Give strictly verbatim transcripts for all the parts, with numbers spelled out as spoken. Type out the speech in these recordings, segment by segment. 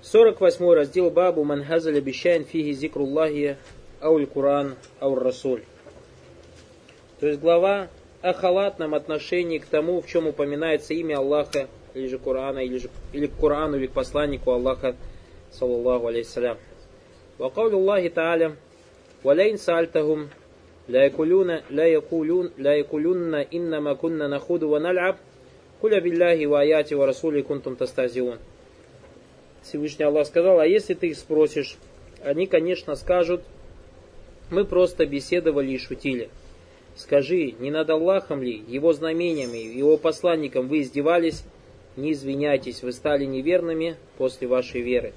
сорок восьмой раздел Бабу Манхазаля Бишайн Фиги Зикруллахи Ауль Куран Ауль Расуль. То есть глава о халатном отношении к тому, в чем упоминается имя Аллаха, или же Корана, или, же, или к Корану, или к посланнику Аллаха, саллаллаху алейхиссалям. Ва каули Аллахи Та'аля, ва лейн саальтахум, ла якулюна, ла якулюн, ла якулюнна, иннама кунна нахуду ва наль'аб, куля билляхи ва аяти ва расули кунтум тастазиун. Всевышний Аллах сказал, а если ты их спросишь, они, конечно, скажут, мы просто беседовали и шутили. Скажи, не над Аллахом ли, его знамениями, его посланником вы издевались? Не извиняйтесь, вы стали неверными после вашей веры.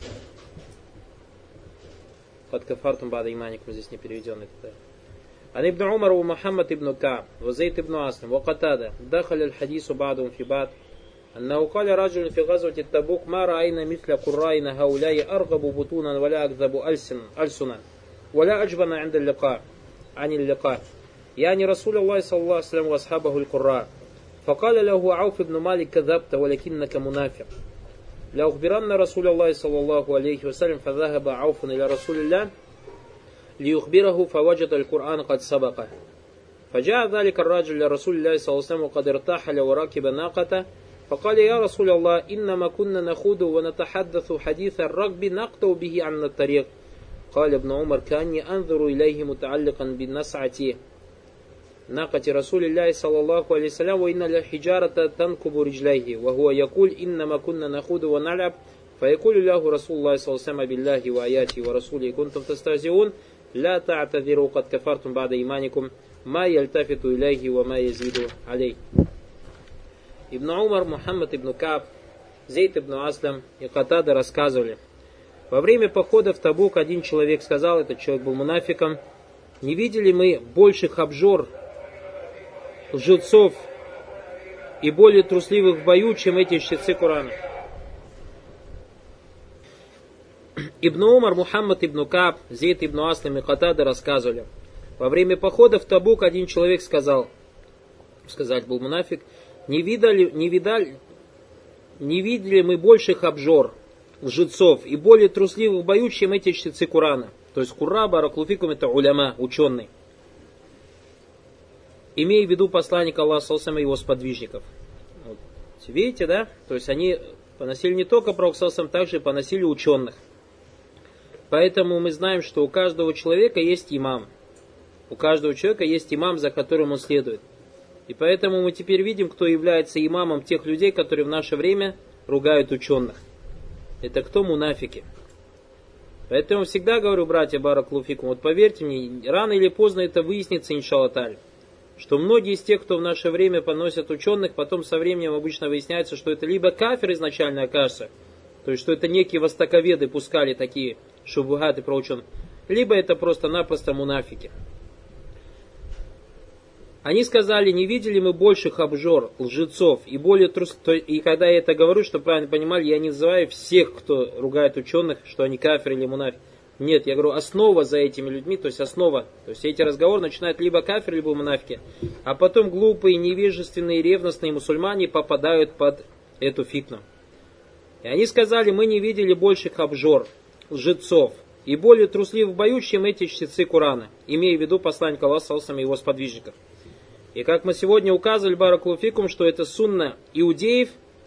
Под кафартум бада иманикум, здесь не переведенный тогда. Ан ибн Умар у Мухаммад ибн Кааб, ва Зейд ибн Аслим, ва Катада, дахаля аль-хадису ба'дум фи бад, аннаху каля раджулин фи газвати Табук, ма раайна митля куррайна хауляи аргабу бутунан, валя агдабу альсунан, валя аджбана инда лика, ани лика. يعني رسول الله صلى الله عليه وسلم وأصحابه القراء فقال له عوف بن مالك كذبت ولكنك منافق لأخبرن رسول الله صلى الله عليه وسلم فذهب عوف إلى رسول الله ليخبره فوجد القرآن قد سبقه فجاء ذلك الرجل لرسول الله صلى الله عليه وسلم وقد ارتحل وراكب ناقته فقال يا رسول الله إنما كنا نخوض ونتحدث حديث الركب نقطع به عن الطريق قال ابن عمر كأني أنظر إليه متعلقا بالنسعة ناقة رسول الله صلى الله عليه وسلم وإن الحجارة تنكب رجليه وهو يقول إنما كنا نخوض ونلعب فيقول له رسول الله صلى الله عليه وسلم بالله وآياته ورسوله كنتم تستهزئون لا تعتذروا قد كفرتم بعد إيمانكم ما يلتفت إليه وما يزيد عليه. Ибн Умар, Мухаммад ибн Кааб, Зейд ибн Аслам и Катада рассказывали. Во время похода в Табук один человек сказал, этот человек был мунафиком, не видели мы больших обжор, лжецов и более трусливых в бою, чем эти чтецы Корана. Ибн Умар, Мухаммад ибн Кааб, Зейд ибн Аслам и Катада рассказывали. Во время похода в Табук один человек сказал, сказать был мунафик, не видали, не видали, не видели мы больших обжор, лжецов и более трусливых в бою, чем эти чтецы Корана. То есть Курра, бараклуфикум, это уляма, ученый. Имея в виду посланника Аллаха и его сподвижников. Вот. Видите, да? То есть они поносили не только пророк саллаллаху, также поносили ученых. Поэтому мы знаем, что у каждого человека есть имам. У каждого человека есть имам, за которым он следует. И поэтому мы теперь видим, кто является имамом тех людей, которые в наше время ругают ученых. Это кто? Мунафики. Поэтому всегда говорю, братья, бараклуфикум, вот поверьте мне, рано или поздно это выяснится, иншаллах та'аля, что многие из тех, кто в наше время поносят ученых, потом со временем обычно выясняется, что это либо кафир изначально окажется, то есть что это некие востоковеды пускали такие шубухаты про ученых, либо это просто-напросто мунафики. Они сказали, не видели мы больших обжор, лжецов и более трус... И когда я это говорю, чтобы правильно понимали, я не называю всех, кто ругает ученых, что они кафир или мунафик. Нет, я говорю, основа за этими людьми, то есть основа. То есть эти разговоры начинают либо кафир, либо мунафики. А потом глупые, невежественные, ревностные мусульмане попадают под эту фитну. И они сказали, мы не видели больших обжор, лжецов и более трусливых в бою, чем эти чтецы Корана, имея в виду посланника Аллаха и его сподвижников. И как мы сегодня указывали, бараклуфикум, что это сунна иудеев,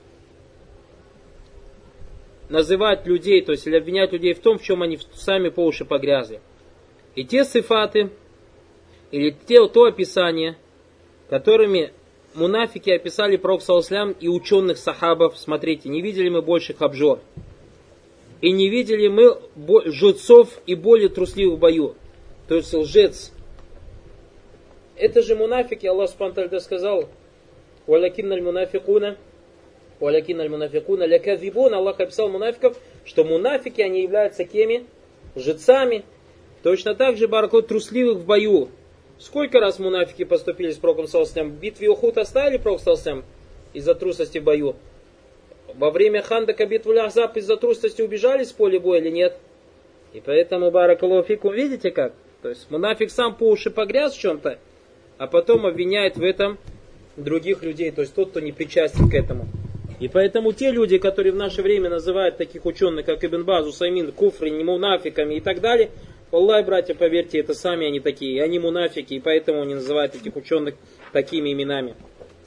называть людей, то есть или обвинять людей в том, в чем они сами по уши погрязли. И те сифаты, или те, то описание, которыми мунафики описали пророк саллаллаху алейхи ва саллям и ученых сахабов, смотрите, не видели мы больших обжор. И не видели мы лжецов и более трусливых в бою. То есть лжец. Это же мунафики, Аллах субхану ва тааля сказал, «Валякинналь мунафикуна, валякинналь мунафикуна ляказибун». Аллах описал мунафиков, что мунафики, они являются кеми? Лжецами. Точно так же, бараклу, трусливых в бою. Сколько раз мунафики поступили с пророком саллаллаху алейхи ва саллям? В битве Ухуд оставили пророк саллаллаху алейхи ва саллям из-за трусости в бою? Во время Хандака битвы Ахзаб из-за трусости убежали с поля боя или нет? И поэтому, баракаллаху фикум, видите как? То есть мунафик сам по уши погряз в чем-то, а потом обвиняет в этом других людей, то есть тот, кто не причастен к этому. И поэтому те люди, которые в наше время называют таких ученых, как Ибн Баз, Усаймин, куфры, мунафиками и так далее, Аллах, братья, поверьте, это сами они такие, они мунафики, и поэтому они называют этих ученых такими именами.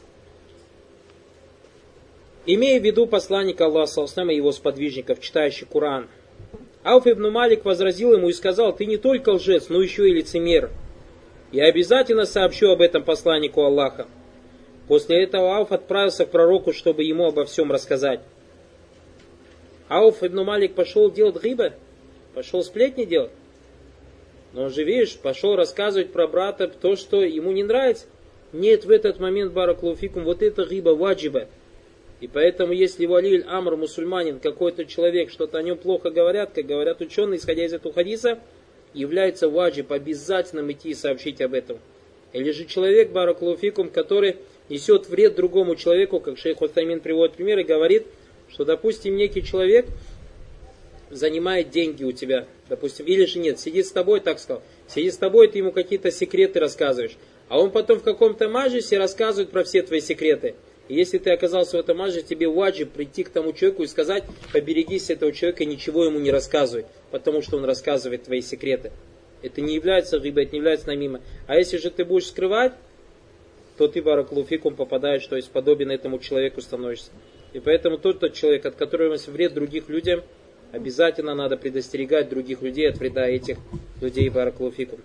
Имея в виду посланника Аллаха и его сподвижников, читающих Коран, Ауф ибн Малик возразил ему и сказал: ты не только лжец, но еще и лицемер. Я обязательно сообщу об этом посланнику Аллаха. После этого Ауф отправился к пророку, чтобы ему обо всем рассказать. Ауф ибн Малик пошел делать гиба, пошел сплетни делать. Но он же, видишь, пошел рассказывать про брата то, что ему не нравится. Нет, в этот момент, баракалуфикум, вот это гиба ваджиба. И поэтому, если валиль амр, мусульманин, какой-то человек, что-то о нем плохо говорят, как говорят ученые, исходя из этого хадиса, является ваджиб, обязательным идти и сообщить об этом. Или же человек, баракалуфикум, который несет вред другому человеку, как шейх Утаймин приводит пример и говорит, что, допустим, некий человек занимает деньги у тебя, допустим, или же нет, сидит с тобой, так сказал, сидит с тобой, ты ему какие-то секреты рассказываешь, а он потом в каком-то маджисе рассказывает про все твои секреты. И если ты оказался в этом маджисе, тебе ваджиб прийти к тому человеку и сказать: поберегись этого человека, ничего ему не рассказывай, потому что он рассказывает твои секреты. Это не является гиба, это не является намима. А если же ты будешь скрывать, то ты, баракалуфикум, попадаешь, то есть подобен этому человеку становишься. И поэтому тот, тот человек, от которого есть вред других людям, обязательно надо предостерегать других людей от вреда этих людей, баракалуфикум.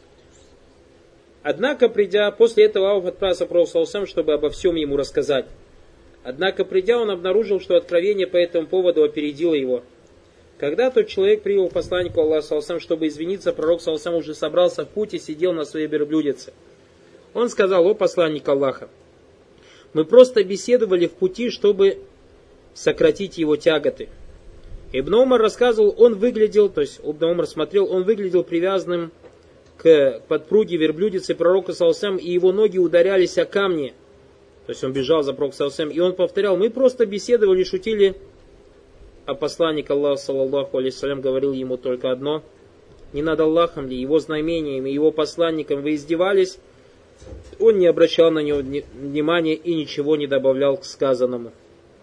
Однако, придя, после этого Ауф отправился к пророку, чтобы обо всем ему рассказать. Однако, придя, он обнаружил, что откровение по этому поводу опередило его. Когда тот человек привел к посланнику Аллаха, чтобы извиниться, пророк уже собрался в путь и сидел на своей верблюдице. Он сказал: о посланник Аллаха, мы просто беседовали в пути, чтобы сократить его тяготы. Ибн Умар рассказывал, он выглядел, то есть Ибн Умар смотрел, он выглядел привязанным к подпруге верблюдицы пророка саллаллаху, и его ноги ударялись о камни. То есть он бежал за пророком саллаллаху, и он повторял: мы просто беседовали, шутили. А посланник Аллаха саллаллаху алейхи говорил ему только одно: не над Аллахом ли, его знамениями, его посланником вы издевались? Он не обращал на него внимания и ничего не добавлял к сказанному.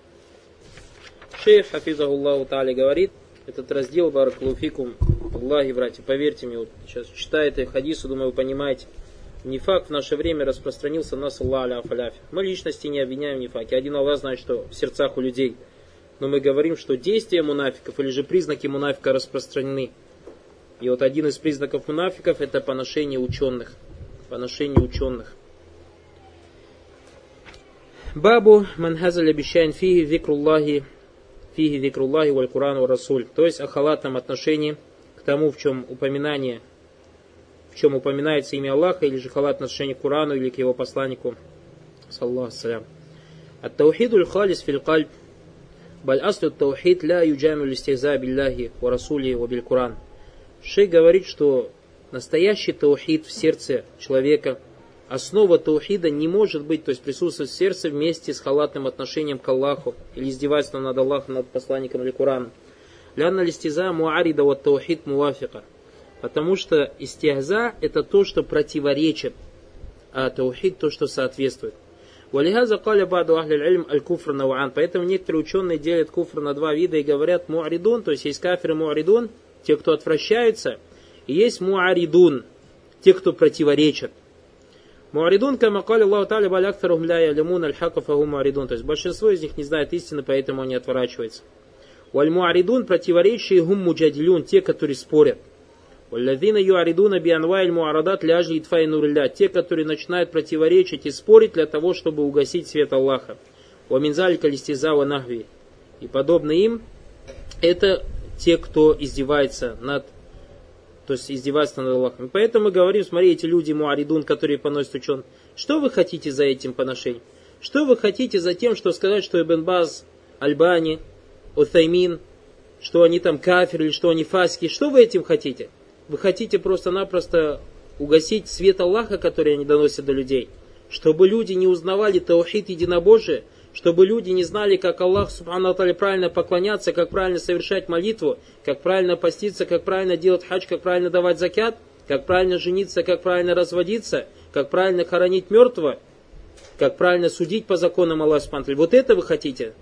Шейх хафизахуллаху тааля говорит, этот раздел, баракалуфикум, Аллахи, братья, поверьте мне, вот сейчас читая это хадису, думаю, вы понимаете, нифак в наше время распространился на саллаху аля фаляфи. Мы личности не обвиняем в нифаке. Один Аллах знает, что в сердцах у людей. Но мы говорим, что действия мунафиков или же признаки мунафика распространены. И вот один из признаков мунафиков — это поношение ученых. Поношение ученых. Бабу манхазаль обещайн фиги викруллахи фиги викруллахи валь Куран ва Расуль. То есть о халатном отношении к тому, в чем упоминание, в чем упоминается имя Аллаха, или же халат отношение к Курану или к его посланнику. Саллаху салям. Ат-таухидуль халис фил кальб. Баль аслю таухид ля юджамиль истихза биллахи ва Расули ва биль Куран. Шейх говорит, что настоящий таухид в сердце человека, основа таухида не может быть, то есть присутствовать в сердце вместе с халатным отношением к Аллаху или издевательством над Аллахом, над посланником или Кураном. Лянна листиза муарида ва таухид муафика. Потому что истихза — это то, что противоречит, а таухид — то, что соответствует. Валихаза каля баду ахлиль ильм аль-куфр науан. Поэтому некоторые ученые делят куфр на два вида и говорят муаридун, то есть есть кафир и муаридун, те, кто отвращаются, и есть муаридун, те, кто противоречат. Муаридун, кама каля Аллаху та'аля баль актарухум ля ялимун аль-хака фаху муаридун. То есть большинство из них не знает истины, поэтому они отворачиваются. Валь муаридун, противоречие, гум муджадилюн, те, которые спорят. Валлазина юаридуна бианвайль муарадат ляжли итфай нурилля, те, которые начинают противоречить и спорить для того, чтобы угасить свет Аллаха. Ваминзаль калистиза ва нахви. И подобно им, это те, кто издевается над, то есть издевается над Аллахом. И поэтому мы говорим, смотри, эти люди муаридун, которые поносят ученых, что вы хотите за этим поношением? Что вы хотите за тем, что сказать, что Ибн Баз, Альбани, Утаймин, что они там кафир или что они фаски? Что вы этим хотите? Вы хотите просто-напросто угасить свет Аллаха, который они доносят до людей, чтобы люди не узнавали таухид единобожия, чтобы люди не знали, как Аллах субхану ва тааля правильно поклоняться, как правильно совершать молитву, как правильно поститься, как правильно делать хадж, как правильно давать закят, как правильно жениться, как правильно разводиться, как правильно хоронить мертвого, как правильно судить по законам Аллаха субхану ва тааля. Вот это вы хотите?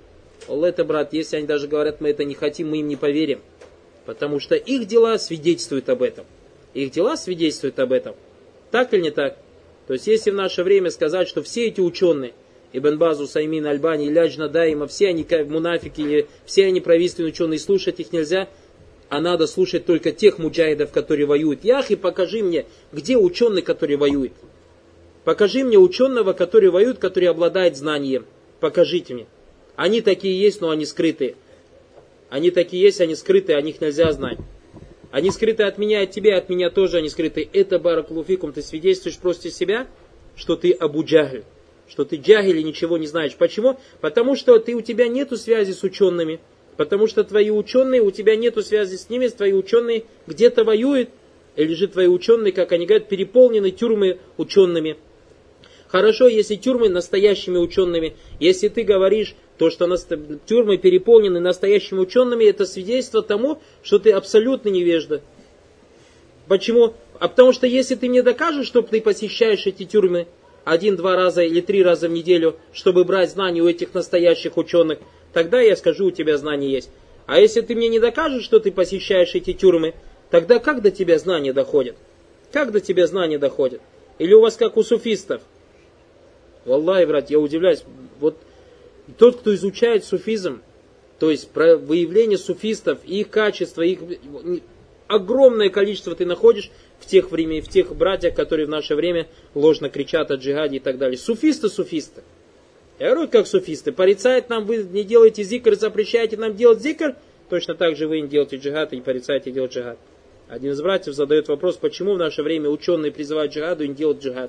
Аллах, это, брат, если они даже говорят, мы это не хотим, мы им не поверим. Потому что их дела свидетельствуют об этом. Их дела свидетельствуют об этом. Так или не так? То есть, если в наше время сказать, что все эти ученые, Ибн Баз, Усаймин, Альбани, Ляджна, Даима, все они мунафики, все они правительственные ученые, слушать их нельзя, а надо слушать только тех муджахидов, которые воюют. Яхи, покажи мне, где ученый, который воюет. Покажи мне ученого, который воюет, который обладает знанием. Покажите мне. Они такие есть, но они скрытые. Они такие есть, они скрытые, о них нельзя знать. Они скрыты от меня, от тебя, от меня тоже они скрыты. Это, баракаллаху фикум, ты свидетельствуешь просто себя, что ты Абу Джахль, что ты джахиль и ничего не знаешь. Почему? Потому что ты, у тебя нету связи с учеными. Потому что твои ученые, у тебя нету связи с ними, твои ученые где-то воюют. Или же твои ученые, как они говорят, переполнены тюрьмы учеными. Хорошо, если тюрьмы настоящими учеными. Если ты говоришь, то, что тюрьмы переполнены настоящими учеными, это свидетельство тому, что ты абсолютно невежда. Почему? А потому что если ты мне докажешь, что ты посещаешь эти тюрьмы один-два раза или три раза в неделю, чтобы брать знания у этих настоящих ученых, тогда я скажу, у тебя знания есть. А если ты мне не докажешь, что ты посещаешь эти тюрьмы, тогда как до тебя знания доходят? Как до тебя знания доходят? Или у вас как у суфистов? Валлахи, брат, я удивляюсь. Вот тот, кто изучает суфизм, то есть про выявление суфистов, их качества, их огромное количество ты находишь в тех временах, в тех братьях, которые в наше время ложно кричат о джихаде и так далее. Суфисты, суфисты. Я говорю, как суфисты. Порицают нам, вы не делаете зикр, запрещаете нам делать зикр, точно так же вы не делаете джихад и не порицаете делать джихад. Один из братьев задает вопрос, почему в наше время ученые призывают джихаду и не делают джихад.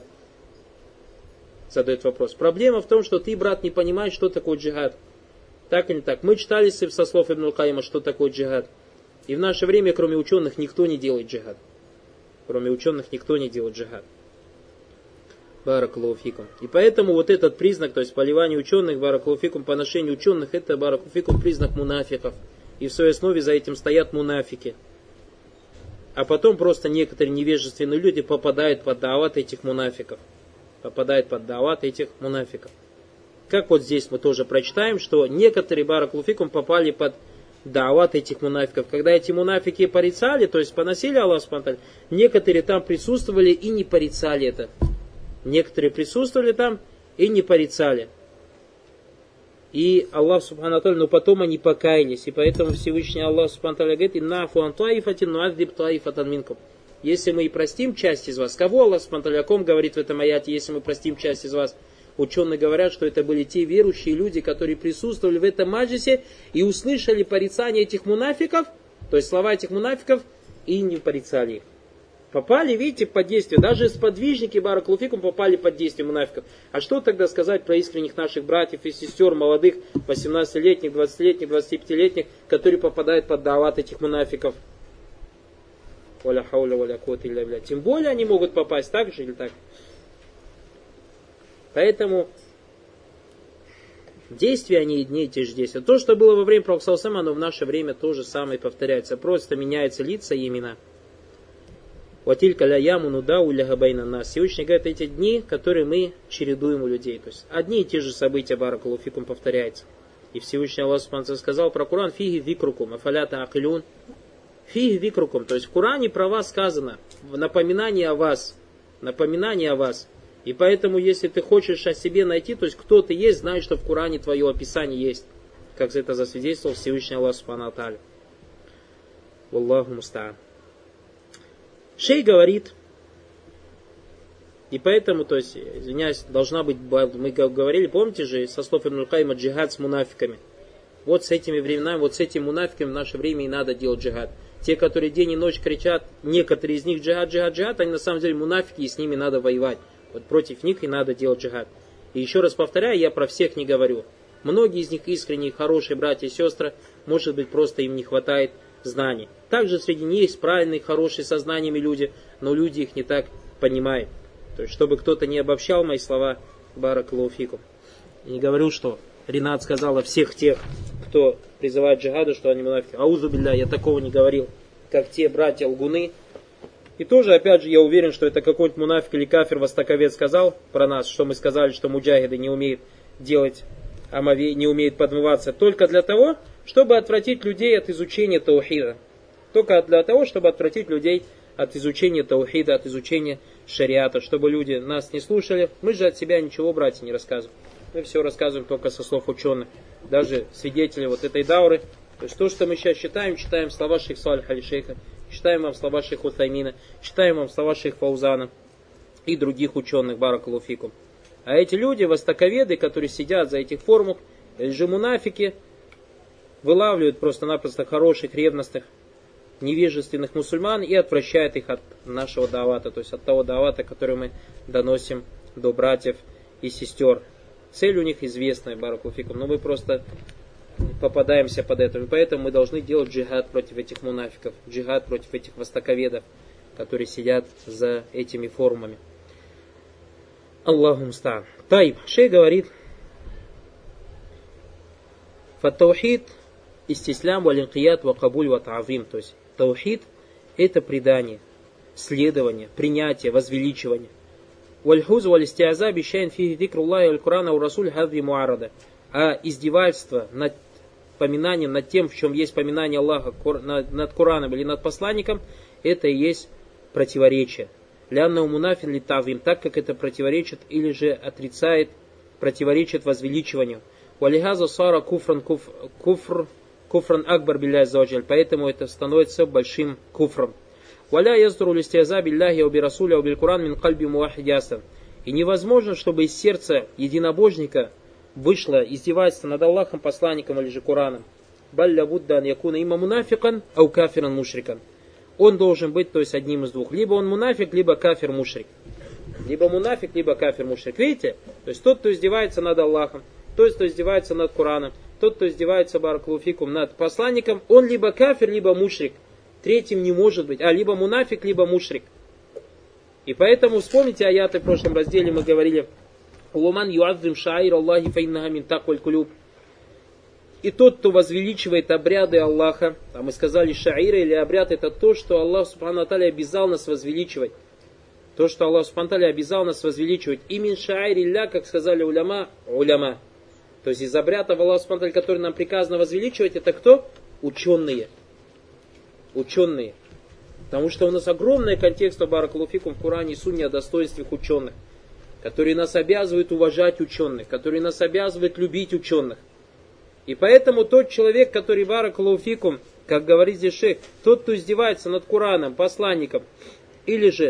Задает вопрос. Проблема в том, что ты, брат, не понимаешь, что такое джихад. Так или не так? Мы читали со слов Ибн Аль-Каима, что такое джихад. И в наше время, кроме ученых, никто не делает джихад. Кроме ученых, никто не делает джихад. Баракаллаху фикум. И поэтому вот этот признак, то есть поливание ученых, баракаллаху фикум, поношение ученых, это баракаллаху фикум признак мунафиков. И в своей основе за этим стоят мунафики. А потом просто некоторые невежественные люди попадают под дават этих мунафиков. Попадают под дават этих мунафиков. Как вот здесь мы тоже прочитаем, что некоторые баракаллаху фикум попали под дават этих мунафиков. Когда эти мунафики порицали, то есть поносили Аллах субхану ва тааля, некоторые там присутствовали и не порицали это. Некоторые присутствовали там и не порицали. И Аллах субхану ва тааля, но потом они покаялись. И поэтому Всевышний Аллах субхану ва тааля говорит: «Инна фу ан таифатин нуаддиб таифатан минкум». Если мы и простим часть из вас. Кого Аллах субхану ва тааля, о ком говорит в этом аяте, если мы простим часть из вас? Ученые говорят, что это были те верующие люди, которые присутствовали в этом маджисе и услышали порицание этих мунафиков, то есть слова этих мунафиков, и не порицали их. Попали, видите, под действие. Даже сподвижники баракаллаху фикум попали под действие мунафиков. А что тогда сказать про искренних наших братьев и сестер, молодых, восемнадцатилетних, двадцатилетних, двадцатипятилетних, которые попадают под дават этих мунафиков? Тем более они могут попасть так же или так. Поэтому действия они одни и те же действия. То, что было во время пророка саллаллаху алейхи ва саллям, оно в наше время тоже самое повторяется. Просто меняются лица и имена. Ватилька ля яму нудау ля габайна нас. Всевышний говорит, эти дни, которые мы чередуем у людей. То есть одни и те же события, баракаллаху фикум, повторяются. И Всевышний Аллах субхану ва тааля сказал про Коран: фиги викрукум, афалята акилюн. Фиги викрукум. То есть в Коране про вас сказано, напоминание о вас. Напоминание о вас. И поэтому, если ты хочешь о себе найти, то есть кто ты есть, знай, что в Коране твое описание есть. Как это засвидетельствовал Всевышний Аллах субхану ва тааля. Валлаху муста'ан. Шей говорит, и поэтому, то есть, извиняюсь, должна быть, мы говорили, помните же, со слов Ибн Аль-Каима, джихад с мунафиками. Вот с этими временами, вот с этими мунафиками в наше время и надо делать джихад. Те, которые день и ночь кричат, некоторые из них джихад, джихад, джихад, они на самом деле мунафики, и с ними надо воевать. Вот против них и надо делать джихад. И еще раз повторяю, я про всех не говорю. Многие из них искренние, хорошие братья и сестры, может быть, просто им не хватает знаний. Также среди них есть правильные, хорошие со знаниями люди, но люди их не так понимают. То есть, чтобы кто-то не обобщал мои слова, баракаллаху фикум. И не говорил, что Ринат сказал о всех тех, кто призывает джихаду, что они мунафики. Аузу билля, я такого не говорил, как те братья лгуны. И тоже, опять же, я уверен, что это какой-нибудь мунафик или кафир востоковед сказал про нас, что мы сказали, что муджахиды не умеют делать омове... не умеет подмываться, только для того, чтобы отвратить людей от изучения таухида. Только для того, чтобы отвратить людей от изучения таухида, от изучения шариата, чтобы люди нас не слушали. Мы же от себя ничего, братья, не рассказываем. Мы все рассказываем только со слов ученых. Даже свидетели вот этой дауры. То есть то, что мы сейчас читаем, читаем слова шейха Салиха аль-Шейха, читаем вам слова шейха Утаймина, читаем вам слова шейха Фаузана и других ученых, баракаллаху фикум. А эти люди, востоковеды, которые сидят за этих форумах, или же мунафики, вылавливают просто-напросто хороших, ревностных, невежественных мусульман и отвращают их от нашего давата, то есть от того давата, который мы доносим до братьев и сестер. Цель у них известная, баракаллаху фикум, но мы просто попадаемся под это. И поэтому мы должны делать джихад против этих мунафиков, джихад против этих востоковедов, которые сидят за этими форумами. Аллаху муста'ан. Тайб. Шейх говорит: фат-таухид истислям вал-инқият ва-кабуль ва-та'зим. То есть таухид — это предание, следование, принятие, возвеличивание. Валь-хуз валь-истиаза бишайн фихи дикруллахи валь-Курана у-расуль хадви муарада. А издевательство над поминанием, над тем, в чем есть поминание Аллаха, над Кураном или над посланником, это и есть противоречие. Ляннау мунафин ли тавим, так как это противоречит или же отрицает, противоречит возвеличиванию. Валихаза сара куфран куфр куфран акбар билляхи аззаваджаль, поэтому это становится большим куфром. Валя яздуру листиаза билляхи ва бирасуля ва биль-Куран мин кальби муахидясан. И невозможно, чтобы из сердца единобожника вышло издевательство над Аллахом, посланником или же Кураном. Балля буддан якуна има мунафикан ау кафиран мушрикан. Он должен быть, то есть, одним из двух. Либо он мунафик, либо кафир мушрик. Либо мунафик, либо кафир мушрик. Видите? То есть тот, кто издевается над Аллахом, тот, кто издевается над Кураном, тот, кто издевается, баракаллаху фикум, над посланником, он либо кафир, либо мушрик. Третьим не может быть. А либо мунафик, либо мушрик. И поэтому вспомните аяты в прошлом разделе, мы говорили: «Луман юаззим шаир Аллахи фаиннаха мин такваль кулюб». И тот, кто возвеличивает обряды Аллаха, а мы сказали, шаира или обряд, это то, что Аллах субхану ва тааля обязал нас возвеличивать. То, что Аллах субхану ва тааля обязал нас возвеличивать. И мин шаир илля, как сказали уляма, уляма. То есть из обрядов Аллаха субхану ва тааля, который нам приказано возвеличивать, это кто? Ученые. Ученые. Потому что у нас огромный контекст, баракаллаху фикум, в Коране и Сунне о достоинстве ученых, которые нас обязывают уважать ученых, которые нас обязывают любить ученых. И поэтому тот человек, который, баракаллаху фикум, как говорит здесь шейх, тот, кто издевается над Кураном, посланником, или же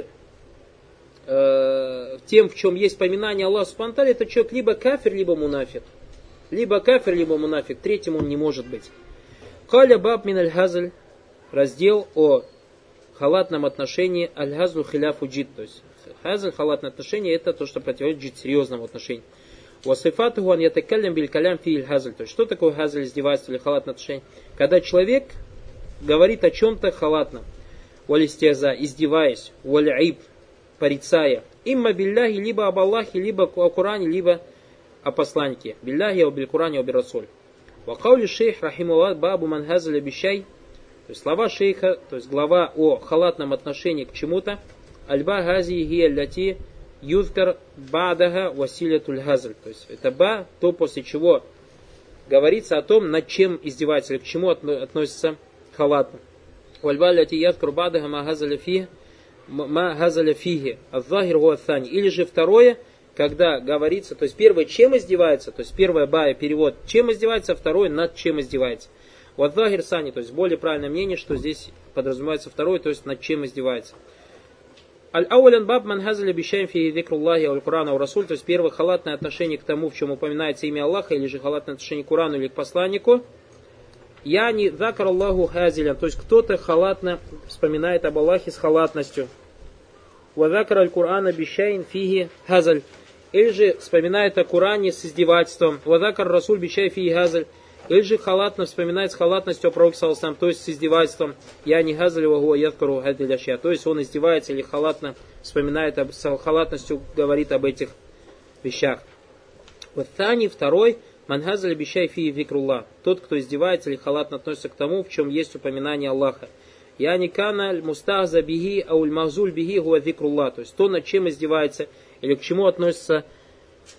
э, тем, в чем есть поминание Аллаха субхану ва тааля, это человек либо кафир, либо мунафик. Либо кафир, либо мунафик. Третьим он не может быть. Каля баб мин аль-хазль, раздел о халатном отношении, аль-хазлю хиляфу джид. То есть хазль, халатное отношение, это то, что противоречит джид, серьезному отношению. Васифатуху ан ятакаллям биль калям фи аль-хазль. То есть что такое хазль, издевательство или халатное отношение? Когда человек говорит о чем-то халатном. Валистиаза, издеваясь, валь-айб, порицая. Имма билляхи, либо об Аллахе, либо о Коране, либо о посланнике. Билляхи, о биль-Куране, о биль-Расуль. Вакаули шейх рахимуллах бабу ман хазля бишай. То есть слова шейха, то есть глава о халатном отношении к чему-то. Альба хази хия ляти юзкар бадага василятуль хазль. То есть это ба, то после чего говорится о том, над чем издевается, или к чему относится халатно. Альба ляти юзкар бадага ма хазаля фихи, ма хазаля фихи, аззахир гуа thani. Или же второе, когда говорится, то есть первое, чем издевается, то есть первое бая, перевод, чем издевается, а второе, над чем издевается. Вадзахир сани, то есть более правильное мнение, что здесь подразумевается второе, то есть над чем издевается. Аль-аулян баб ман хазаля бишайн фи зикруллахи валь-Курана у-Расуль, то есть первое халатное отношение к тому, в чем упоминается имя Аллаха, или же халатное отношение к Курану или к посланнику. Яни закар Аллаху хазилян, то есть кто-то халатно вспоминает об Аллахе с халатностью. Вадзакар аль-Курана бишайн фиги хазаль, или же вспоминает о Куране с издевательством. Вадзакар Расуль бишайн фиги хазаль, или же халатно вспоминает с халатностью о пророке саллаллаху алейхи ва саллям, то есть с издевательством. Я не хазаль ва гуа ядкуру хадиль ашья. То есть он издевается или халатно вспоминает, об, с халатностью говорит об этих вещах. Вот тани, второй, ман хазаль бишай фи зикруллах. Тот, кто издевается или халатно относится к тому, в чем есть упоминание Аллаха. Я не кана мустахза бихи ауль махзуль бихи гуа зикруллах. То есть то, над чем издевается или к чему относится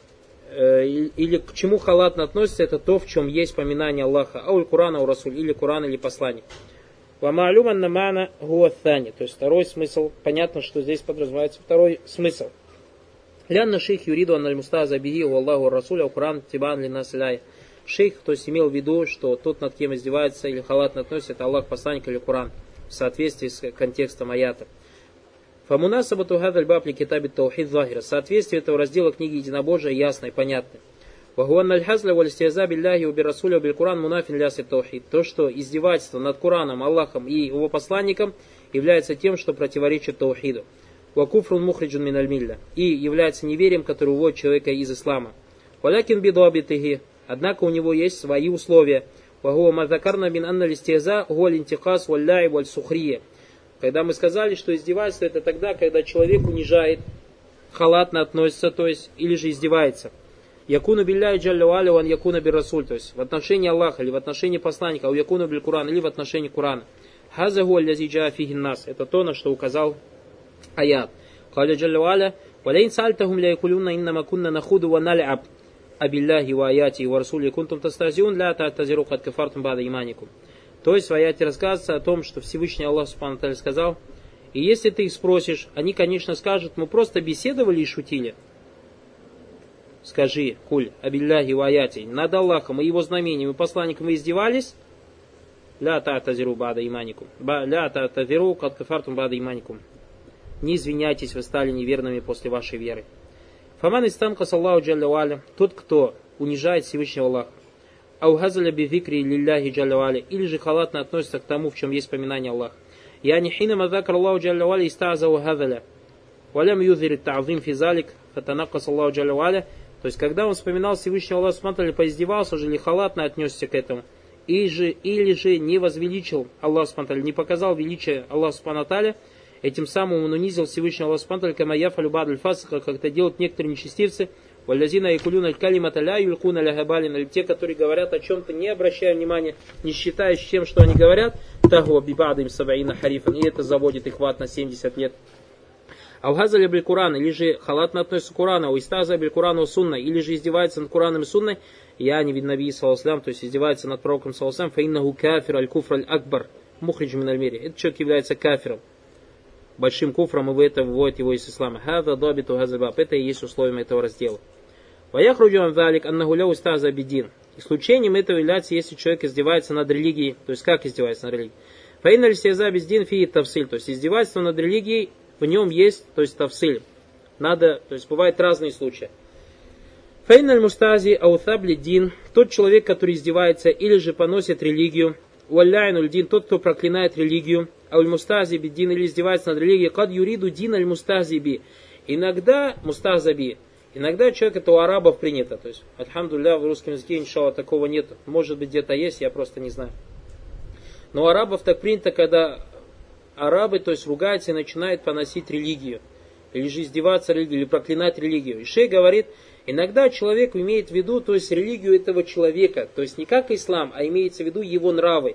или к чему халатно относится, это то, в чем есть поминание Аллаха, ауль Курана у Расуль, или Куран, или посланник. Ва ма'люман на мана гуа thani. То есть второй смысл, понятно, что здесь подразумевается второй смысл. Лянна шейх юриду аналь мустаза бихи у Аллаху Расуля у Куран тибан ли нас ляй. Шейх, то есть имел в виду, что тот, над кем издевается или халатно относится, это Аллах, посланник или Куран, в соответствии с контекстом аята. Фамунасабату хадаль бабли китаби таухид захира. Соответствие этого раздела книги единобожия ясно и понятно. Вагуан аль-хазля валистиаза билляхи уби расуля убиль Куран мунафин ляси таухид. То, что издевательство над Кураном, Аллахом и его посланником является тем, что противоречит таухиду. Вакуфрун мухриджун мин аль-милля. И является неверием, который уводит человека из ислама. Валякин бидуабитыги. Однако у него есть свои условия. Вагуа мазакарна бин анна листиаза гуаль интихас валляй валь сухрия. Когда мы сказали, что издевательство это тогда, когда человек унижает, халатно относится, то есть, или же издевается. Якуну билляй джалля валя ван якуна бир расуль, то есть в отношении Аллаха, или в отношении посланника, у якуна биль Куран, или в отношении Курана. Хаза гуаль лази джаа фихин нас. Это то, на что указал аят. Каля джалля валя, валяйн сальтахум ля якулюна иннама кунна нахуду ва наляб абилляхи ва аяти ва расули кунтум тастазиун ля та'тазиру кад кафартум бада иманикум. То есть в аяте рассказывается о том, что Всевышний Аллах Субхану ва Тааля сказал, и если ты их спросишь, они, конечно, скажут, мы просто беседовали и шутили. Скажи, куль, абилляхи ва аяти, над Аллахом и его знамениями и посланником вы издевались, ля та'тазиру бада иманикум, ля та'тазиру кад кафартум бада иманикум. Не извиняйтесь, вы стали неверными после вашей веры. Фаман истанкас Аллаху джалля валя, тот, кто унижает Всевышнего Аллаха, аухазаля бивикри лилляхи джалля валя, или же халатно относится к тому, в чем есть поминание Аллаха. Яни хина мазакар Аллаху джалля валя истаза ухазаля, валям юзирит та'зим физалик, фатанакас Аллаху джалля валя. То есть, когда он вспоминал Всевышнего Аллаха Субхану ва Тааля, поиздевался же или халатно отнесся к этому, или же, или же не возвеличил Аллах Субхану ва Тааля, не показал величие Аллаха Субхану ва Тааля, этим самым он унизил Всевышнего Аллаха Субхану ва Тааля, кама яфалю ба'даль фасика, как это делают некоторые нечестивцы, валлазина якулюна аль-калимата ля юлькуна ля габалина, те, которые говорят о чем-то, не обращая внимания, не считаясь тем, что они говорят, тагу бибадым сабаина харифан, и это заводит их в ад на семьдесят лет. Алгазали биль Куран, или же халатно относится к Курану, истаза биль Курану сунна, или же издевается над Кураном и сунной, я не вид наби саллаллаху, то есть издевается над пророком саллаллаху, фаиннаху кафир аль-куфр аль-акбар, мухридж мин аль-мири. Этот человек является кафиром, большим куфром, и в это вводит его из ислама. Хаза дабиту хазабаб, это и есть условием этого раздела. Ваяхруджу анзалик аннаху ля устаза бидин. Исключением этого является, если человек издевается над религией, то есть как издевается над религией. Фаинна листяза биздин фи тавсиль, то есть издевательство над религией, в нем есть, то есть тавсиль. Надо, то есть бывают разные случаи. Фаинналь мустази аутабли дин, тот человек, который издевается или же поносит религию, уалляйнуль дин, тот, кто проклинает религию, ауль мустази би дин, или издевается над религией, кад юриду дин аль мустази би. Иногда мустазаби, иногда человек, это у арабов принято, то есть, альхамдулилля, в русском языке, иншалла, такого нет. Может быть, где-то есть, я просто не знаю. Но у арабов так принято, когда арабы, то есть, ругаются и начинают поносить религию, или же издеваться религию, или проклинать религию. И шейх говорит, иногда человек имеет в виду, то есть, религию этого человека, то есть, не как ислам, а имеется в виду его нравы.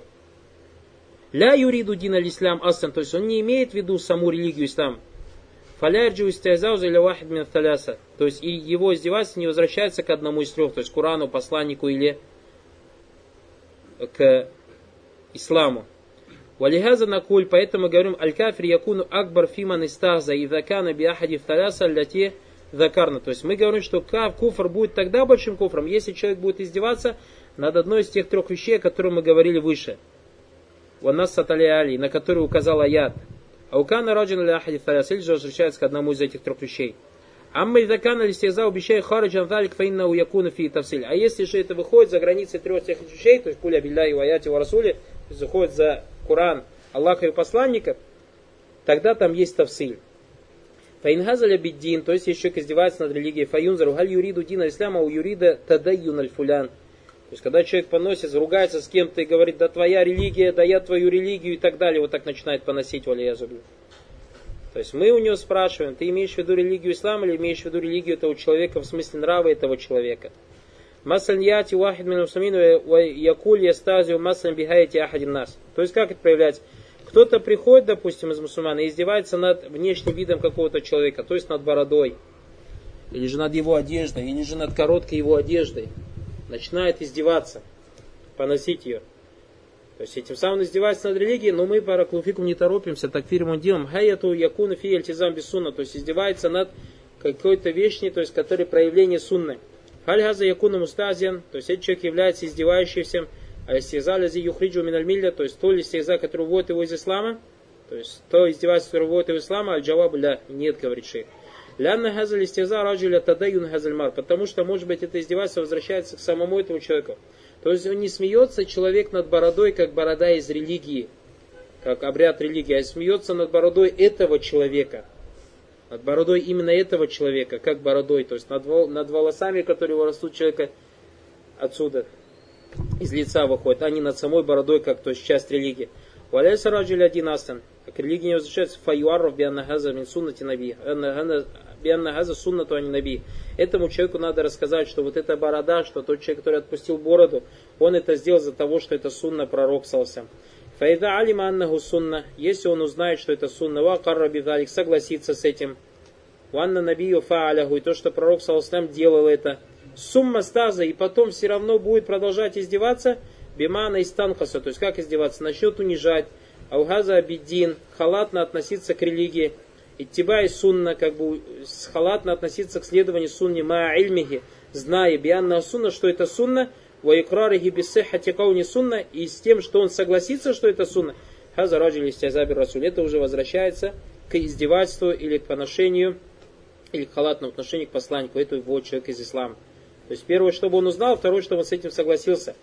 Ля юриду дин аль-ислам асан, то есть, он не имеет в виду саму религию ислам. Фаля ирджу истязауза иля вахид мин таляса, то есть, и его издевательство не возвращается к одному из трех, то есть, к Курану, посланнику или к исламу. Валихаза накуль, поэтому говорим, аль-кафир якуну акбар фиман истаза и закана биахади вталяса ляте закарна. То есть мы говорим, что куфр будет тогда большим куфром, если человек будет издеваться над одной из тех трех вещей, о которых мы говорили выше. Ванас сатали али, на который указал аят. Аукана раджан ляхади вталяса, или же возвращается к одному из этих трех вещей. Амма и закана листеза убещай хараджан далик фаинна у якуна фи тавсиль. А если же это выходит за границы трех тех вещей, то есть куля билляхи ва аяти ва расули, то есть заходит за Куран, Аллаха и посланника, тогда там есть тавсиль. Фаингазаля биддин, то есть если человек издевается над религией, фаюнзару галь юриду дина ислама у юрида тадайюн аль-фулян. То есть когда человек поносит, ругается с кем-то и говорит, да твоя религия, да я твою религию и так далее, вот так начинает поносить валиязубли. То есть мы у него спрашиваем, ты имеешь в виду религию ислама или имеешь в виду религию этого человека в смысле нрава этого человека? Масаль яти вахид мин мусамин якуль ястазиу масаль бихаяти ахадин нас. То есть как это проявляется? Кто-то приходит, допустим, из мусульман и издевается над внешним видом какого-то человека, то есть над бородой. или же над его одеждой, или же над короткой его одеждой, начинает издеваться, поносить ее. То есть этим самым издевается над религией, но мы по Раклуфику не торопимся, такфир ему делаем. Хаяту якуна фи альтизам без сунна, то есть издевается над какой-то вещью, то есть который проявление сунны. Хальгаза якуна мустазиан, то есть этот человек является издевающимся, а истиза лази юхриджу миналь милля, то есть то ли истиза, который вводит его из ислама, то есть то издевательство, которое вводит его из ислама, аль-джаваб ля, нет, говорит шейх. Лянна хазаль истиза раджуля тадаюн хазальмар, потому что, может быть, это издевательство возвращается к самому этому человеку. То есть он не смеется человек над бородой, как борода из религии, как обряд религии, а смеется над бородой этого человека. Над бородой именно этого человека, как бородой, то есть над, над волосами, которые его растут человека отсюда, из лица выходят, а не над самой бородой, как то есть часть религии. Валяйся раджуля один астан. К религии не возвращается фаюаров бианнахаза мин суннати наби. Бианнахаза суннату ани наби. Этому человеку надо рассказать, что вот эта борода, что тот человек, который отпустил бороду, он это сделал из-за того, что это сунна пророк салсам. Фаида алима аннаху сунна. Если он узнает, что это сунна, ва карра бидалик, согласится с этим. Ванна набию фааляху. И то, что пророк салсам делал это. Сумма стаза. И потом все равно будет продолжать издеваться. Бимана и станхаса. То есть как издеваться? Начнет унижать. Аугаза абиддин, халатно относиться к религии, иттиба и сунна, как бы халатно относиться к следованию сунни, ма ильмихи, зная бианна сунна, что это сунна, ва икрарихи биссихати кауни сунна, и с тем, что он согласится, что это сунна, хаза раджили истязаби расуль, это уже возвращается к издевательству или к поношению, или к халатному отношению к посланнику, это его человек из ислама. То есть первое, чтобы он узнал, второе, чтобы он с этим согласился.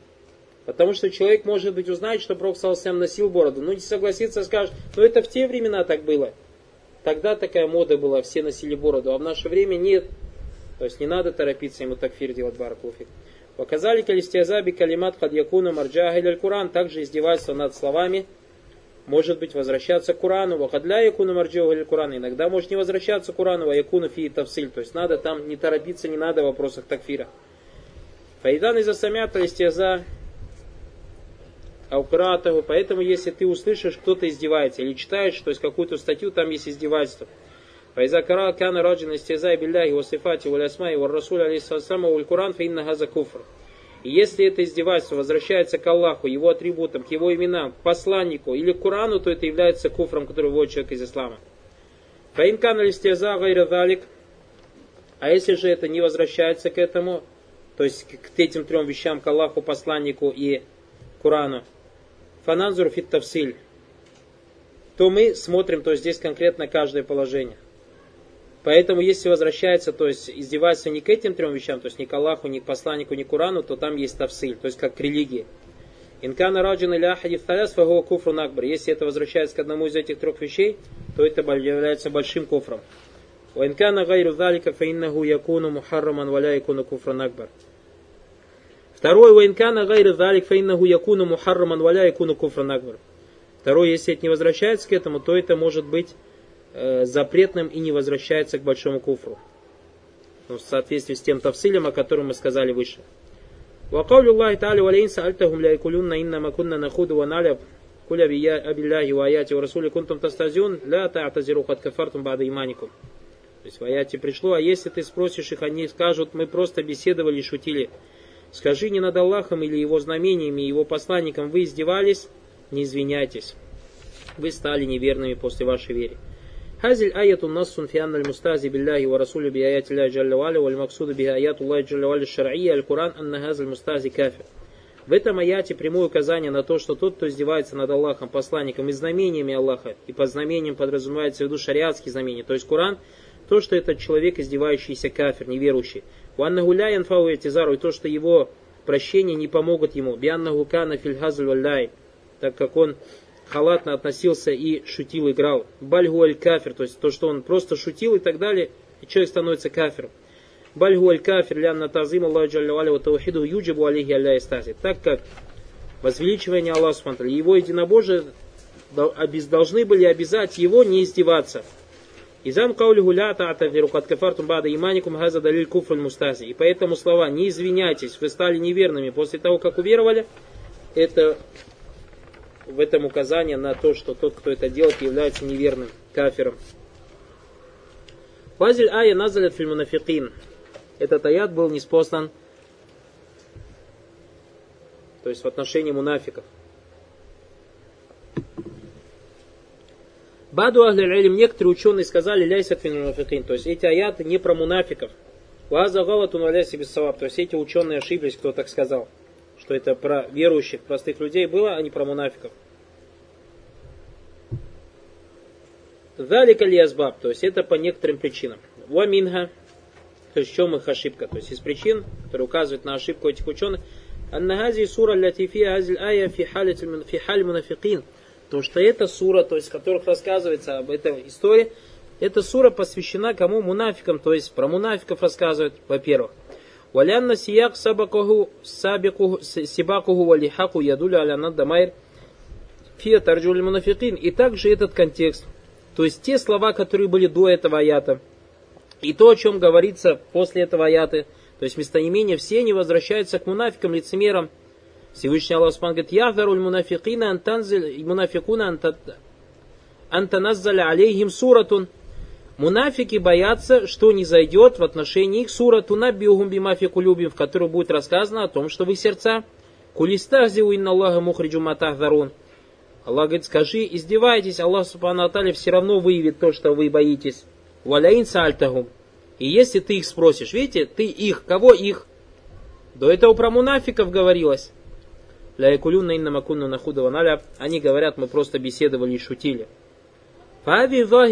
Потому что человек, может быть, узнает, что Пророк саллаллаху носил бороду, но не согласится, скажет, ну это в те времена так было. Тогда такая мода была, все носили бороду, а в наше время нет. То есть не надо торопиться ему такфир делать, баракулуфик. Показали калистиазаби калимат хадьякуна марджаха иль Куран, также издевательство над словами, может быть возвращаться к Курану, вахадля якуна марджаха иль Куран, иногда может не возвращаться к Курану, а якуна фи тавсиль, то есть надо там не торопиться, не надо в вопросах такфира. Файдан из-за самята истиаза аукратаху, поэтому если ты услышишь, кто-то издевается, или читаешь, то есть какую-то статью, там есть издевательство. Файза кара кана раджин истязай билляхи васифати валясмай вар расуль алейхиссалама уль Куран фаинна газа куфр. И если это издевательство возвращается к Аллаху, его атрибутам, к его именам, к посланнику или к Курану, то это является куфром, который вводит человек из ислама. Фаин кана истяза гайра залик. А если же это не возвращается к этому, то есть к этим трем вещам, к Аллаху, посланнику и Курану, фананзур фит тавсиль, то мы смотрим, то есть здесь конкретно каждое положение. Поэтому если возвращается, то есть издевательство не к этим трем вещам, то есть ни к Аллаху, ни к посланнику, ни к Курану, то там есть тавсиль, то есть как к религии. Инкана раджин или ахади фталяс фагуа куфрун акбар. Если это возвращается к одному из этих трех вещей, то это является большим куфром. Инкана гайру залика фаиннаху якуну мухарраман валя якуну куфрун акбар. Второй, ваинкана гайру залик фаиннаху якуну мухарраман валя якуну куфрун акбар. Второй, если это не возвращается к этому, то это может быть э, запретным и не возвращается к большому куфру. Ну, в соответствии с тем тавсилем, о котором мы сказали выше. وقول الله تعالى ولئن سألتهم ليقولون إنما كنا نخوض ونلعب قل أبالله وآياته ورسوله كنتم تستهزئون لا تعتذروا قد كفرتم بعد إيمانكم. То есть в аяте пришло, а если ты спросишь их, они скажут, мы просто беседовали и шутили. Скажи, не над Аллахом или его знамениями, его посланником вы издевались, не извиняйтесь. Вы стали неверными после вашей веры. Хазиль аяту нассун фи анналь мустази билляхи ва расулю би аяти Аллахи джалля ва аля валь максуду би аяту Аллахи джалля ва аля шар'ия аль-Куран анна хазаль мустази кафир. В этом аяте прямое указание на то, что тот, кто издевается над Аллахом, посланником и знамениями Аллаха, и под знамением подразумевается в виду шариатские знамения, то есть Куран, то, что этот человек, издевающийся кафир, неверующий. Уаннаху ля янфау этизару, и то, что его прощения не помогут ему. Бианнаху кана филь хазль валлай, так как он халатно относился и шутил, играл. Бальгу аль-кафир, то есть то, что он просто шутил и так далее, и человек становится кафиром. Бальгу аль-кафир лянна тазим Аллаху джалля ва аля ва таухиду юджибу алейхи алля истази. Так как возвеличивание Аллаха субхану ва тааля, его единобожие должны были обязать его не издеваться. Изам каулиху ля та'тазиру кад кафартум бада иманикум хаза далиль куфруль мустази. И поэтому слова «не извиняйтесь, вы стали неверными после того, как уверовали», это в этом указание на то, что тот, кто это делает, является неверным кафиром. Вазиль ая назалят филь мунафикин. Этот аят был ниспослан, то есть в отношении мунафиков. Баду ахлиль-илм, некоторые ученые сказали, ляйсат филь мунафикин, то есть эти аяты не про мунафиков. Ваза галатун валяйся без саваб, то есть эти ученые ошиблись, кто так сказал, что это про верующих, простых людей было, а не про мунафиков. Залика ли азбаб, то есть это по некоторым причинам. Ва минха, то есть в чем их ошибка, то есть из причин, которые указывают на ошибку этих ученых, аннагази сура латифия азиль ая фи халь мунафикин, то что эта сура, то есть в которых рассказывается об этой истории, эта сура посвящена кому? Мунафикам, то есть про мунафиков рассказывают, во-первых. Валянна сияк сабакуху сибакуху валихаку ядуля аля наддамайр фия тарджуль мунафикин. И также этот контекст, то есть те слова, которые были до этого аята, и то, о чем говорится после этого аяты, то есть местоимения, все они возвращаются к мунафикам, лицемерам. Всевышний Аллах Субхану говорит: «Яхдаруль мунафикина антанзиль мунафикуна антаназзаля алейхим суратун». Мунафики боятся, что не зайдет в отношении их сурату набиухум бимафику любим, в которой будет рассказано о том, что в их сердца. Кулистахзиу инна Аллаха мухриджу матахдарун. Аллах говорит: скажи, издевайтесь, Аллах Субхану ва Тааля все равно выявит то, что вы боитесь. Валяин сальтахум. И если ты их спросишь, видите, ты их, кого их? До этого про мунафиков говорилось. Они говорят, мы просто беседовали и шутили. То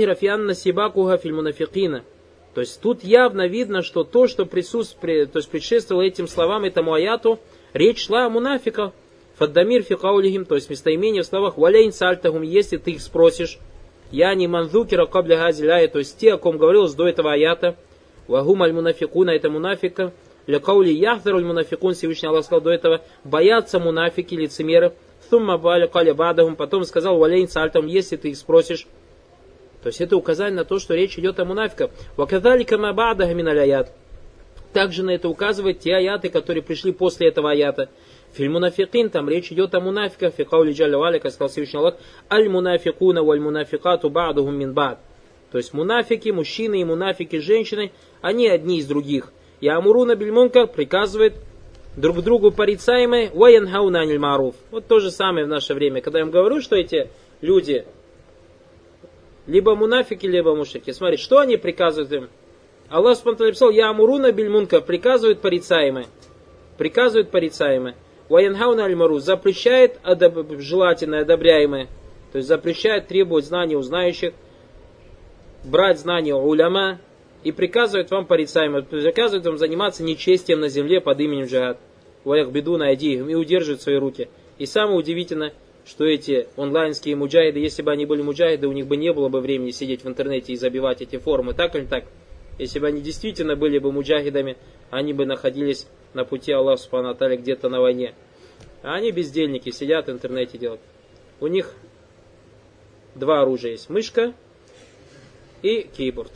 есть тут явно видно, что то, что присутствует, то есть предшествовало этим словам, этому аяту, речь шла о мунафиках. Фаддамир фикаулихим, то есть местоимение в словах валяин сальтахум, если ты их спросишь. Я не манзукира кабля газиляя, то есть те, о ком говорилось до этого аята. Вагум аль мунафикуна, это мунафика. Для каули яхдаруль мунафикун, Всевышний Аллах сказал до этого, боятся мунафики, лицемеры. Сумма баля каля бадахум, потом сказал валяин сальтахум, если ты их спросишь. То есть это указание на то, что речь идет о мунафиках. Вакадалика ма ба'даха мин аль-аят. Также на это указывают те аяты, которые пришли после этого аята. Филь мунафикин, там речь идет о мунафиках. Фи каули джалля ва аля, как сказал Всевышний Аллах, аль-мунафикуна валь-мунафикату ба'духум мин ба'д. То есть мунафики, мужчины и мунафики, женщины, они одни из других. Я амуруна биль мункар, приказывает друг другу порицаемые, ва янхауна аниль ма'руф. Вот то же самое в наше время. Когда я им говорю, что эти люди либо мунафики, либо мушрики. Смотри, что они приказывают им? Аллах Субхану ва Тааля написал: «Я амуруна биль мункар», приказывает порицаемые. Приказывает порицаемые. Ва янхауна аль ма'руф, запрещает одоб... желательное, одобряемое. То есть запрещает требовать знаний у знающих, брать знания у уляма, и приказывает вам порицаемое. Приказывает вам заниматься нечестием на земле под именем джихад. Ва яхбиду найдихим, и удерживает свои руки. И самое удивительное, что эти онлайнские муджахиды, если бы они были муджахиды, у них бы не было бы времени сидеть в интернете и забивать эти форумы, так или так. Если бы они действительно были бы муджахидами, они бы находились на пути Аллаха Субхану ва Тааля где-то на войне. А они бездельники, сидят в интернете делают. У них два оружия есть: мышка и кейборд.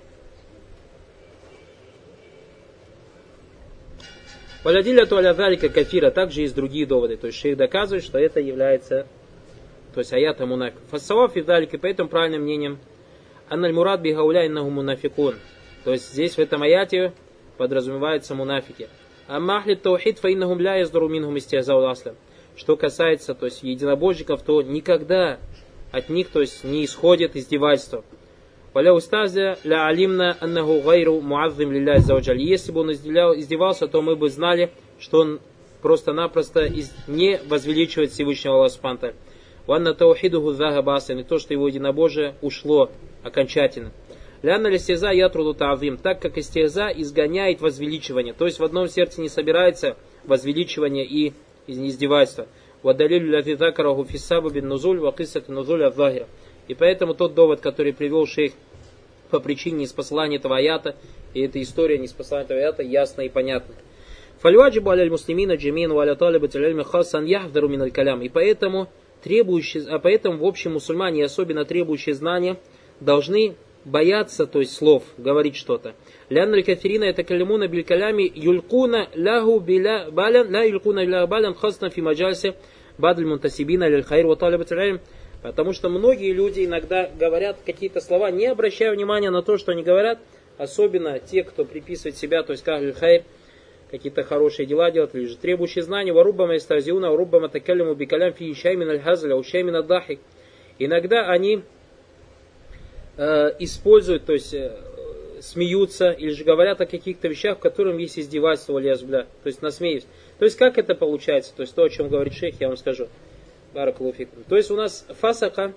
Валядиля туалядалика кафира, также есть другие доводы. То есть шейх доказывает, что это является, то есть аята мунафик. Фассаваф и далики, поэтому правильным мнением, анналь мурад би гауля иннаху мунафикун. То есть здесь в этом аяте подразумеваются мунафики. Аммахли таухид фа иннахум ля яздару минхум истихзау аслам. Что касается, то есть единобожников, то никогда от них, то есть не исходит издевательство. Валя устазя ля алимна аннаху гайру муаззим лилля аззаваджаль. Если бы он издевался, то мы бы знали, что он просто-напросто не возвеличивает Всевышнего Аллаха Субхану ва Тааля. Ванна таухидуху загаба аслан, и то, что его единобожие ушло окончательно. Лянна листеза ятруду та'зим, так как истеза изгоняет возвеличивание. То есть в одном сердце не собирается возвеличивание и издевательство. Вадалилю ляти закараху фиссабу бин нузуль ва киссат нузуль ад-захира. И поэтому тот довод, который привел шейх по причине неспослания этого аята, и эта история неспослания этого аята ясна и понятна. Фальваджибу аляль муслимина джамин ва аля талибат аль-илми хассан яхдару мин аль-калям. И поэтому требующие, а поэтому в общем мусульмане, особенно требующие знания, должны бояться, то есть слов, говорить что-то. Лянналь кафирина это калимуна биль калями юлькуна ляху биля балян ля юлькуна ля балян хасна фи маджальсе бадль мунтасибина лиль хайр ва талибат аль-илм. Потому что многие люди иногда говорят какие-то слова, не обращая внимания на то, что они говорят, особенно те, кто приписывает себя, то есть кахль хайр, какие-то хорошие дела делать, или же требующие знаний, варуббама истазиуна, варуббама такалляму бикалям фи шаймин аль-хазля, у шаймин ад-дахик. Иногда они э, используют, то есть э, смеются, или же говорят о каких-то вещах, в которых есть издевательство, то есть насмеюсь. То есть как это получается? То есть то, о чем говорит шейх, я вам скажу. Баракаллаху фикум. То есть у нас фасака,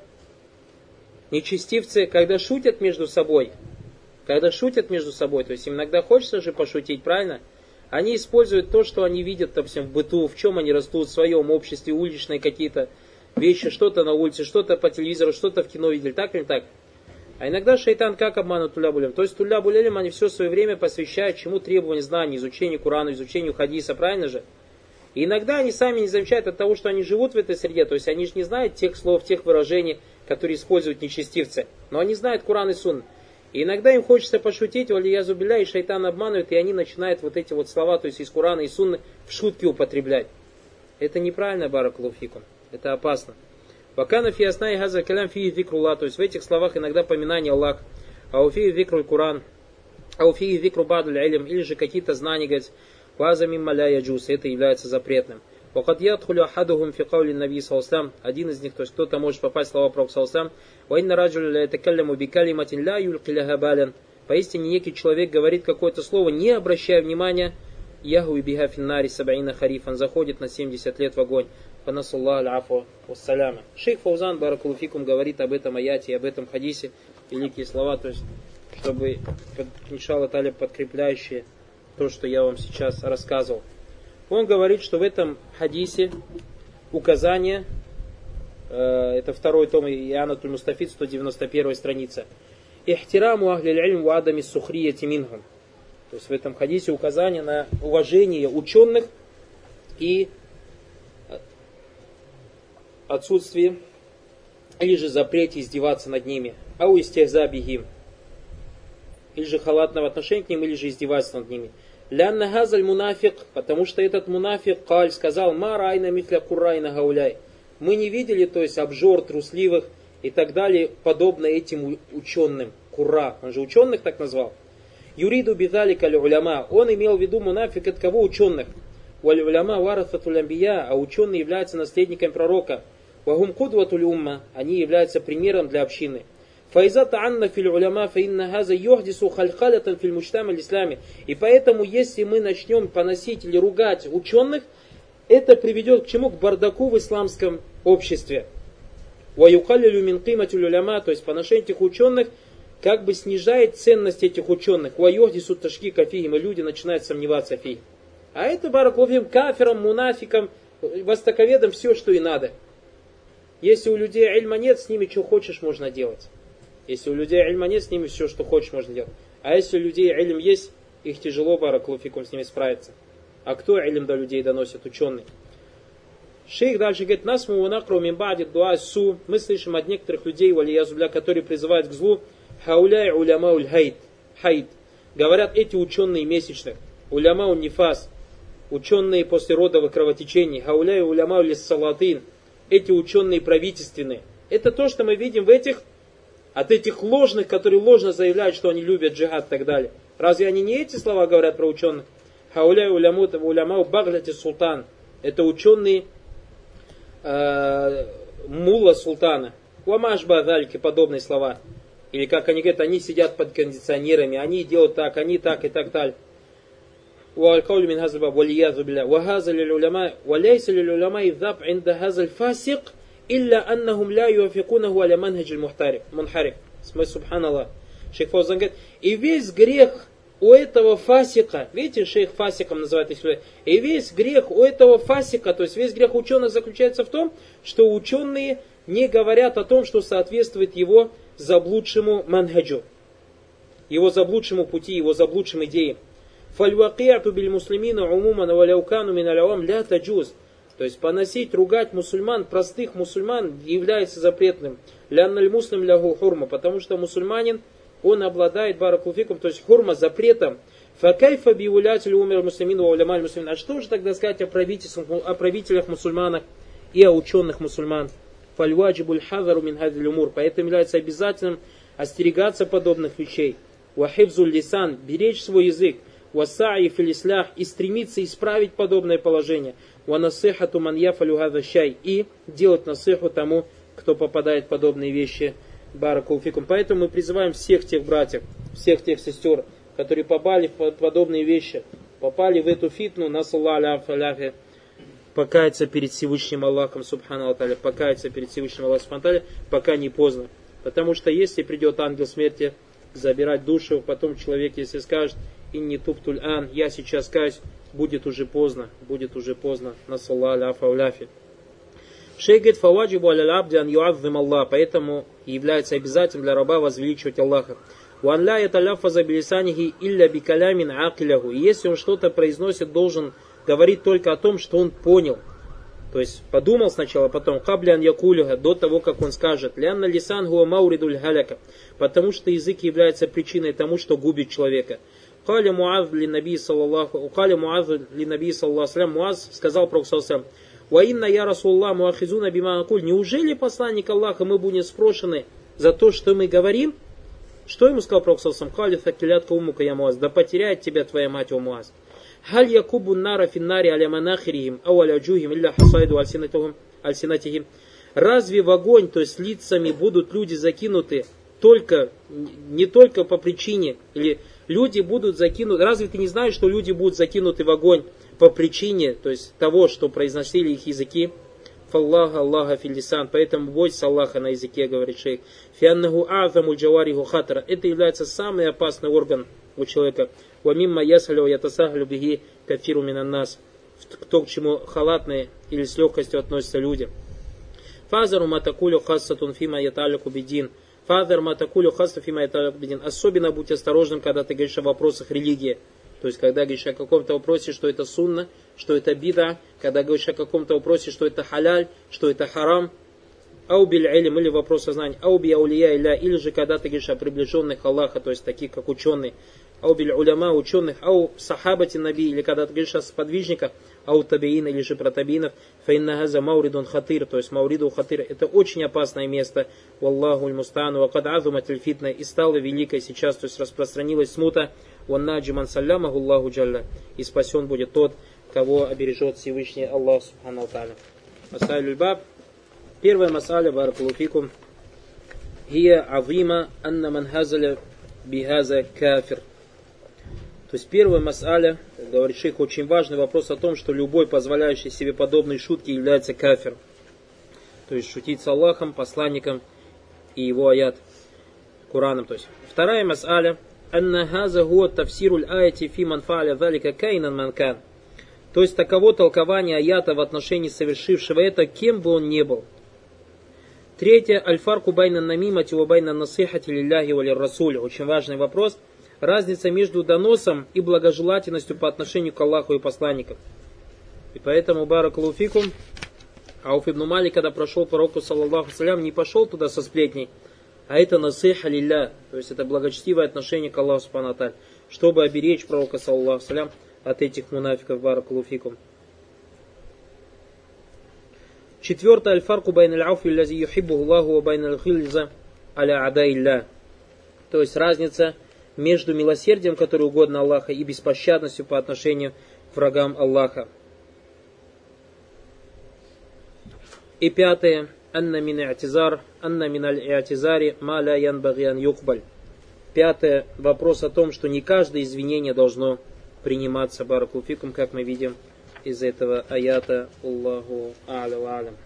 нечестивцы, когда шутят между собой, когда шутят между собой, то есть им иногда хочется же пошутить, правильно? Они используют то, что они видят, допустим, в быту, в чем они растут, в своем обществе, уличные какие-то вещи, что-то на улице, что-то по телевизору, что-то в кино видели, так или не так? А иногда шайтан как обманут туляб улям? То есть туляб улям они все свое время посвящают чему требованию знаний, изучению Корана, изучению хадиса, правильно же? И иногда они сами не замечают от того, что они живут в этой среде, то есть они же не знают тех слов, тех выражений, которые используют нечестивцы, но они знают Коран и Сунну. И иногда им хочется пошутить, валиязу билля, и шайтан обманывает, и они начинают вот эти вот слова, то есть из Корана и Сунны, в шутки употреблять. Это неправильно, баракаллаху фикум. Это опасно. Вакана фи аснаи газа калям фи викрулла, то есть в этих словах иногда поминание Аллах, ау фи викруль Куран, ау фи викру бадль илм, или же какие-то знания, говорят, ваза мимма ля яджус, это является запретным. Вакад ядхулю ахадухум фи каули наби саллаллаху, один из них, то есть кто-то может попасть в слова пророка саллаллаху, ва инна раджуля ля ятакалляму би калиматин ля юлки лаха балян. Поистине некий человек говорит какое-то слово, не обращая внимания, яху и биха финнари сабаина харифан, заходит на семьдесят лет в огонь. Фанасаллаху аль-афу вассаляма. Шейх Фаузан, баракаллаху фикум, говорит об этом аяте и об этом хадисе, великие слова, то есть, чтобы, иншаллах та'аля, подкрепляющие то, что я вам сейчас рассказывал. Он говорит, что в этом хадисе указание, э, это второй том Ианатуль Мустафид, сто девяносто первая страница, «Ихтираму ахлиль ильм ва адами сухрияти минхум». То есть в этом хадисе указание на уважение ученых и отсутствие или же запрете издеваться над ними, ау истихза бихим, или же халатного отношения к ним, или же издевательства над ними. Лянна газаль мунафик, потому что этот мунафик каль сказал, ма райна митля курайна гауляй. Мы не видели, то есть обжор трусливых и так далее, подобно этим ученым. Кура, он же ученых так назвал. Юриду бидали каль уляма, он имел в виду мунафик от кого ученых. Валь уляма варафатуль амбия, а ученые являются наследниками пророка. Вагум кудватуль умма, они являются примером для общины. Файзата анна фил уляма фаинна газа йохдису хальхалятан фил муджтама аль-ислами. И поэтому, если мы начнем поносить или ругать ученых, это приведет к чему? К бардаку в исламском обществе. Ваюкаллилю мин киматуль уляма, то есть поношение этих ученых как бы снижает ценность этих ученых. Вайохдису ташки кафихим, и люди начинают сомневаться фи. А это баракулфим кафирам, мунафикам, востоковедам все, что и надо. Если у людей ильма нет, с ними что хочешь можно делать. Если у людей ильма нет, с ними все, что хочешь можно делать. А если у людей ильм есть, их тяжело, баракулфикум, с ними справиться. А кто ильм до людей доносит? Ученый. Шейх дальше говорит, нас муанакру мимбади дуа су. Мы слышим от некоторых людей, валиязубля, которые призывают к злу, хауляй уляма уль хайд. Хайд. Говорят эти ученые месячных. Уляма уль нифас. Ученые после родовых кровотечений. Хауляй уляма уль салатин. Эти ученые правительственные. Это то, что мы видим в этих, от этих ложных, которые ложно заявляют, что они любят джихад и так далее. Разве они не эти слова говорят про ученых? Хауляй уляму улямау багляти султан. Это ученые э, мулла султана. Уамашба дальки, подобные слова. Или как они говорят, они сидят под кондиционерами, они делают так, они так и так далее. والقول من هذا الباب والعياذ بالله وهذا للعلماء وليس للعلماء الذهب عند هذا الفاسق إلا أنهم لا يوافقونه على منهج المنحرف. Субхан Аллах. Шейх Фаузан говорит, и весь грех у этого фасика, видите, шейх фасиком называют их, и весь грех у этого фасика, то есть весь грех ученых заключается в том, что ученые не говорят о том, что соответствует его заблудшему манхаджу, его заблудшему пути, его заблудшим идеям. فَالْوَقِيَةُ بِالْمُسْلِمِينَ عُمُومًا وَلَوْ كَانُوا مِنَ الْعَوَامِ لَا تَجُوزُ. То есть поносить, ругать мусульман, простых мусульман, является запретным. لَأَنَّ الْمُسْلِمْ لَهُ حُرْمَ. Потому что мусульманин, он обладает баракулфикум, то есть хурма, запретом. فَكَيْفَ بِوُلَاتِ الْأُمَرِ الْمُسْلِمِينَ وَعُلَمَاءِ الْمُسْلِمِينَ. А что же тогда сказать о правителях, о правителях мусульманах и о ученых мусульман? فَالْوَاجِبُ الْحَذَرُ مِنْ هَذِهِ الْأُمُورِ. Поэтому является обязательным остерегаться подобных вещей. вахибзуль лисан, беречь свой язык, васаи филислях, и стремиться исправить подобное положение, ванасыхату ман яфалю хаза шай, и делать насыху тому, кто попадает в подобные вещи. Баракулфикум. Поэтому мы призываем всех тех братьев, всех тех сестер, которые попали в подобные вещи, попали в эту фитну, насаллаху аляхи, покаяться перед Всевышним Аллахом, субхану аталя, покаяться перед Всевышним Аллахом, субхану аталя, пока не поздно. Потому что если придет ангел смерти забирать душу, потом человек, если скажет, инни туптуль ан, я сейчас каюсь, будет уже поздно, будет уже поздно. Насаллаху аляхи. Шейх говорит, фаваджибу аля абди ан юаззим Аллах, поэтому является обязательным для раба возвеличивать Аллаха. Уан ля яталяффаза билисанихи илля бикалямин акиляху. И если он что-то произносит, должен говорить только о том, что он понял. То есть подумал сначала, потом каблян якулюха, до того, как он скажет. Лянна лисан хуа мауридуль халяка. Потому что язык является причиной тому, что губит человека. Каля Муаз ли наби саллаллаху, Каля Муаз ли наби саллаллаху алейхи, Муаз сказал пророк саллаллаху алейхи: «Ва инна я Расулаллах муахизуна бима накуль». Неужели посланник Аллаха мы будем спрошены за то, что мы говорим? Что ему сказал пророк саллаллаху алейхи: «Кали факилятка умука я Муаз». Да потеряет тебя твоя мать, о Муаз. Халь якубу нара финнари аля манахирихим ау аля джухим илля хасайду альсинатихим. Разве в огонь, то есть лицами, будут люди закинуты только, не только по причине, или люди будут закинуты, разве ты не знаешь, что люди будут закинуты в огонь по причине, то есть того, что произносили их языки? Фаллаха Аллаха филлисан, поэтому бойся Аллаха на языке, говорит шейх. Фианнаху а'заму джавариху хатара, это является самый опасный орган у человека. Ва мимма ясалю ятасахлю бихи кафиру минан нас, то, к чему халатные или с легкостью относятся люди. Фазару матакулю хассатун фима яталику бидин. Фазар матакулю хассатун фима яталику бидин. Особенно будь осторожным, когда ты говоришь о вопросах религии. То есть, когда говоришь о каком-то вопросе, что это сунна, что это бида, когда говоришь о каком-то вопросе, что это халяль, что это харам, ау биль илм, или вопрос о знании, ау би аулия илля, или же когда ты говоришь о приближенных Аллаха, то есть таких как ученые, ау биль уляма, ученых, ау сахабати наби, или когда ты говоришь о сподвижниках, ау табиин, или же про табиинов, фаинна газа мауридун хатир, то есть мауриду хатир, это очень опасное место, валлаху аль-мустану, ва кад азумат аль-фитна, и стала великой сейчас, то есть распространилась смута, ваннаджиман саллямаху Аллаху джалля, и спасен будет тот, кого обережет Всевышний Аллах субхану тааля. Масаль баб. Первая масаля, баракулуфикум, хия азима анна ман хазаля бихаза кафир. То есть первая масаля, говорит шейх, очень важный вопрос о том, что любой, позволяющий себе подобные шутки, является кафир. То есть шутить с Аллахом, посланником и его аят Кураном. То есть вторая масаля, анна хаза хуа тафсируль аяти фи ман фааля залика кайнан ман кан. То есть таково толкование аята в отношении совершившего это, кем бы он ни был. Третье, аль-фарку байна намимати ва байна насихати лилляхи ва лир-расули. Очень важный вопрос. Разница между доносом и благожелательностью по отношению к Аллаху и посланникам. И поэтому, баракаллаху фикум, Ауф ибн Малик, когда прошел пророку, саллаллаху салям, не пошел туда со сплетней, а это насиха лилля, то есть это благочестивое отношение к Аллаху субхану ва тааля, чтобы оберечь пророка, саллаллаху салям, от этих мунафиков, баракаллаху фикум. Четвертое, аль-фарку байна аль-ауфи лази юхиббуху Аллаху ва байна аль-хилза аля адаилля. То есть разница между милосердием, которое угодно Аллаха, и беспощадностью по отношению к врагам Аллаха. И пятое, анна мин и'тизар, анна мин аль-и'тизари ма ла янбаги ан юкбаль. Пятое, вопрос о том, что не каждое извинение должно приниматься, баракаллаху фикум, как мы видим из этого аята. Аллаху а'ля ва а'лям.